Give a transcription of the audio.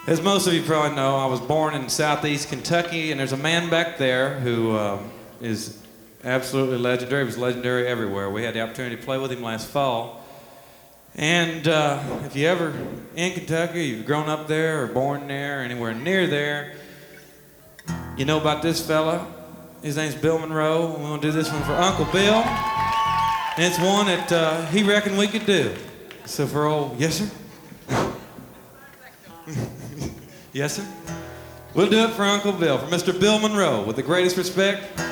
As most of you probably know, I was born in southeast Kentucky, and there's a man back there who is absolutely legendary. He was legendary everywhere. We had the opportunity to play with him last fall. And if you ever in Kentucky, you've grown up there or born there or anywhere near there, you know about this fella. His name's Bill Monroe. We're going to do this one for Uncle Bill. And it's one that he reckoned we could do. So for old, yes sir? Yes sir? We'll do it for Uncle Bill, for Mr. Bill Monroe, with the greatest respect.